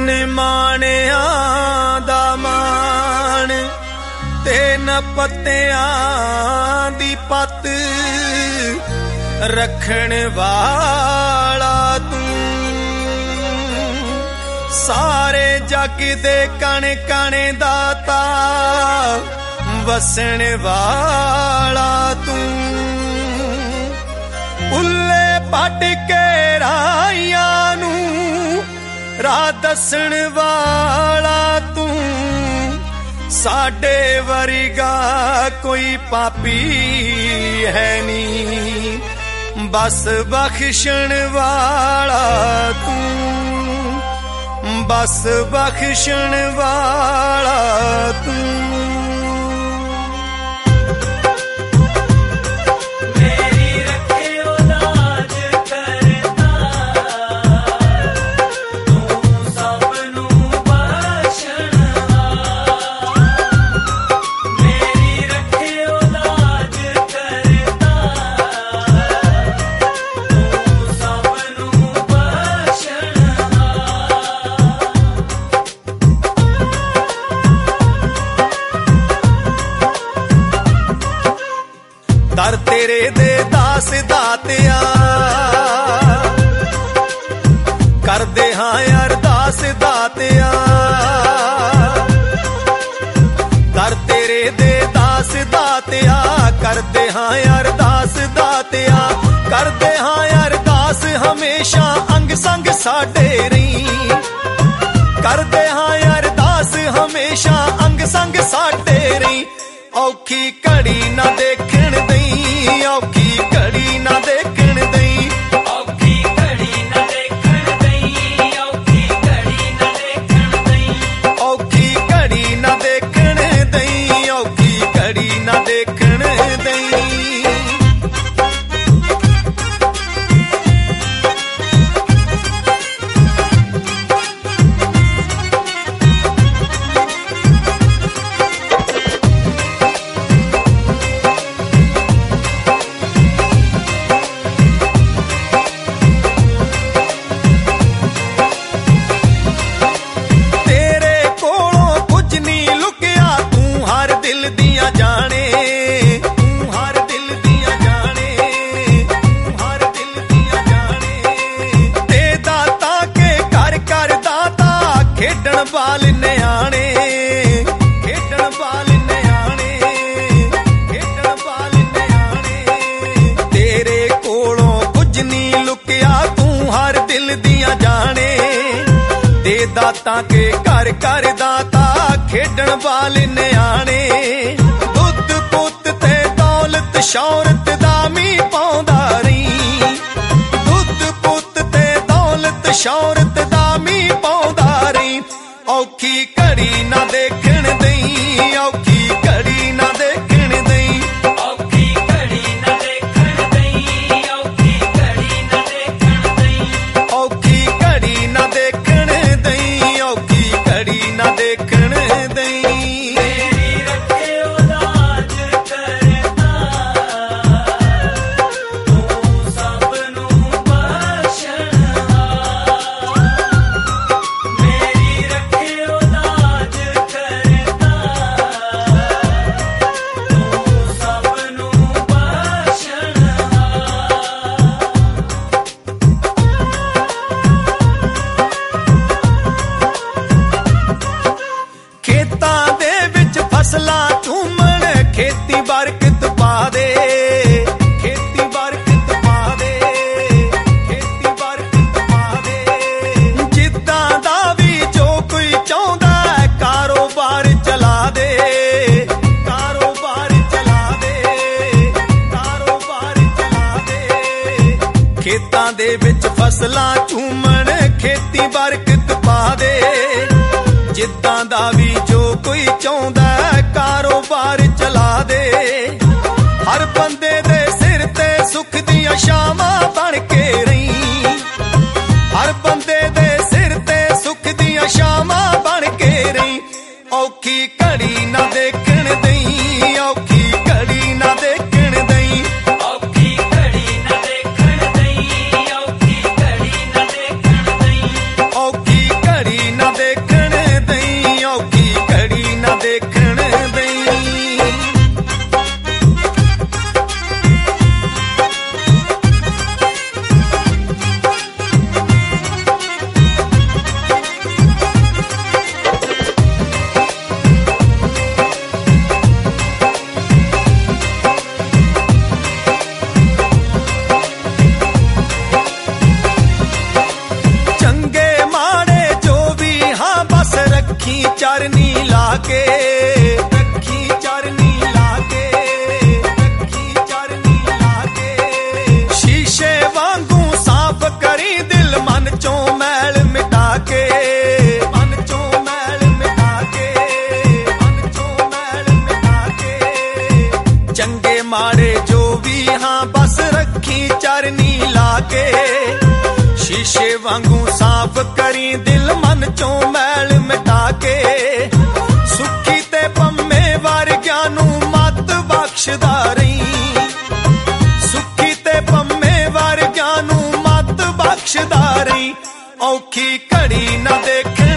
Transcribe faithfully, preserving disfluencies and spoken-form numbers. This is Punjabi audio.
ਨਿਮਾਣਿਆਂ ਦਾ ਮਾਣ ਤੇ ਨ ਪੱਤਿਆਂ ਦੀ ਪੱਤ ਰੱਖਣ ਵਾਲਾ ਤੂੰ ਸਾਰੇ ਜੱਗ ਦੇ ਕਣ ਕਣ ਦਾਤਾ ਵਸਣ ਵਾਲਾ ਤੂੰ ਉੱਲੇ ਪੱਟ ਕੇ ਰਾਹੀਆਂ ਨੂੰ ਰਾਹ ਦੱਸਣ ਵਾਲਾ ਤੂੰ ਸਾਡੇ ਵਰਗਾ ਕੋਈ ਪਾਪੀ ਹੈ ਨੀ ਬਸ ਬਖਸ਼ਣ ਵਾਲਾ ਤੂੰ ਬਸ ਬਖਸ਼ਣ ਵਾਲਾ ਤੂੰ ਦਰ ਤੇਰੇ ਦੇ ਦਾਸ ਦਾਤਿਆ ਕਰਦੇ ਹਾਂ ਅਰਦਾਸ ਦਾਤਿਆ ਦਰ ਤੇਰੇ ਦੇ ਦਾਸ ਦਾਤਿਆ ਕਰਦੇ ਹਾਂ ਅਰਦਾਸ ਦਾਤਿਆ ਕਰਦੇ ਹਾਂ ਅਰਦਾਸ ਹਮੇਸ਼ਾ ਅੰਗ ਸੰਗ ਸਾਡੇ ਰਹੀ ਕਰਦੇ ਹਾਂ ਅਰਦਾਸ ਹਮੇਸ਼ਾ ਅੰਗ ਸੰਗ ਸਾਡੇ ਰਹੀ ਔਖੀ ਘੜੀ ਨਾ ਦੇਖਣ ਦਈ ਔਖੀ ਘੜੀ ਨਾ ਦੇਖਣ ਦਈ ਔਖੀ ਘੜੀ ਨਾ ਦੇਖਣ ਦਈ ਔਖੀ ਘੜੀ ਨਾ ਦੇਖਣ ਦਈ ਔਖੀ ਘੜੀ ਨਾ ਦੇਖਣ ਦਈ ਔਖੀ ਘੜੀ ਨਾ ਦੇਖਣ ਦਈ ਖੇਡਣ ਵਾਲ ਨਿਆਣੇ ਖੇਡਣ ਵਾਲ ਨਿਆਣੇ ਖੇਡਣ ਵਾਲ ਨਿਆਣੇ ਤੇਰੇ ਕੋਲੋਂ ਕੁਝ ਨਹੀਂ ਲੁਕਿਆ ਤੂੰ ਹਰ ਦਿਲ ਦੀਆਂ ਜਾਣੇ ਦੇ ਦਾਤਾਂ ਕੇ ਘਰ ਘਰ ਦਾਤਾ ਖੇਡਣ ਵਾਲ ਨਿਆਣੇ ਦੁੱਧ ਪੁੱਤ ਤੇ ਦੌਲਤ ਸ਼ੌਹਰਤ ਦਾ ਮੀਂਹ ਪਾਉਂਦਾ ਰਹੀ ਦੁੱਧ ਪੁੱਤ ਤੇ ਦੌਲਤ ਸ਼ੌਹਰਤ ਦਾ ਮੀਂਹ ਪਾਉਂਦਾ ਰਹੀ ਔਖੀ ਘੜੀ ਨਾ ਦੇਖਣ ਦਈ ਔਖੀ ਘੜੀ ਨਾ ਦੇਖਣ ਦਈ ਔਖੀ ਘੜੀ ਨਾ ਦੇਖਣ ਦਈ ਔਖੀ ਘੜੀ ਨਾ ਦੇਖਣ ਦਈ ਔਖੀ ਘੜੀ ਨਾ ਦੇਖਣ ਦਈ ਔਖੀ ਘੜੀ ਨਾ ਦੇਖਣ ਦਈ ਮੇਰੀ ਰੱਖਿਓ ਲਾਜ ਕਰਦਾ ਤੂੰ ਸਭ ਨੂੰ ਬਖਸ਼ਣ ਫਸਲਾਂ ਝੂਮਣ ਖੇਤੀ ਬਰਕਤ ਪਾ ਦੇ ਖੇਤੀ ਬਰਕਤ ਪਾ ਦੇ ਖੇਤੀ ਬਰਕਤ ਪਾ ਦੇ ਜਿੱਦਾਂ ਦਾ ਵੀ ਜੋ ਕੋਈ ਚਾਹੁੰਦਾ ਕਾਰੋਬਾਰ ਚਲਾ ਦੇ ਕਾਰੋਬਾਰ ਚਲਾ ਦੇ ਕਾਰੋਬਾਰ ਚਲਾ ਦੇ ਖੇਤਾਂ ਦੇ ਵਿੱਚ ਫਸਲਾਂ ਝੂਮਣ ਖੇਤੀ ਬਰਕਤ ਪਾ ਦੇ ਜਿੱਦਾਂ ਦਾ ਵੀ ਜੋ ਕੋਈ ਚਾਹੁੰਦਾ ਕਾਰੋਬਾਰ ਚਲਾ ਦੇ ਹਰ ਬੰਦੇ ਦੇ ਸਿਰ ਤੇ ਸੁੱਖ ਦੀਆਂ ਛਾਵਾਂ ਬਣ ਕੇ ਰਹੀ ਹਰ ਬੰਦੇ ਦੇ ਸਿਰ ਤੇ ਸੁੱਖ ਦੀਆਂ ਛਾਵਾਂ ਬਣ ਕੇ ਰਹੀ ਔਖੀ ਘੜੀ ਨਾ ਦੇਖਣ ਦਈ ਔਖੀ ਘੜੀ ਨਾ ਦੇਖਣ ਦਈ ਔਖੀ ਘੜੀ ਨਾ ਦੇਖਣ ਦਈ ਔਖੀ ਘੜੀ ਨਾ ਦੇਖਣ ਦਈ ਔਖੀ ਘੜੀ ਨਾ ਚਰਨੀ ਲਾ ਕੇ, ਰੱਖੀ ਚਰਨੀ ਲਾ ਕੇ, ਰੱਖੀ ਚਰਨੀ ਲਾ ਕੇ। ਸ਼ੀਸ਼ੇ ਵਾਂਗੂ ਸਾਫ਼ ਕਰੀ ਦਿਲ ਮਨ ਚੋਂ ਮੈਲ ਮਿਟਾ ਕੇ, ਮਨ ਚੋਂ ਮੈਲ ਮਿਟਾ ਕੇ, ਮਨ ਚੋਂ ਮੈਲ ਮਿਟਾ ਕੇ। ਚੰਗੇ ਮਾੜੇ ਜੋ ਵੀ ਹਾਂ ਬਸ ਰੱਖੀ ਚਰਨੀ ਲਾ ਕੇ। ਸ਼ੀਸ਼ੇ ਵਾਂਗੂ ਸਾਫ਼ ਕਰੀ ਦਿਲ ਮਨ ਚੋਂ ਮੈਲ ਮਿਟਾ ਕੇ। ਸੁੱਖੀ ਤੇ ਪੰਮੇ ਵਰਗਿਆਂ ਨੂੰ ਮੱਤ ਬਖਸ਼ਦਾ ਰਹੀਂ, ਸੁੱਖੀ ਤੇ ਪੰਮੇ ਵਰਗਿਆਂ ਨੂੰ ਮੱਤ ਬਖਸ਼ਦਾ ਰਹੀਂ। ਔਖੀ ਘੜੀ ਨਾ ਦੇਖਣ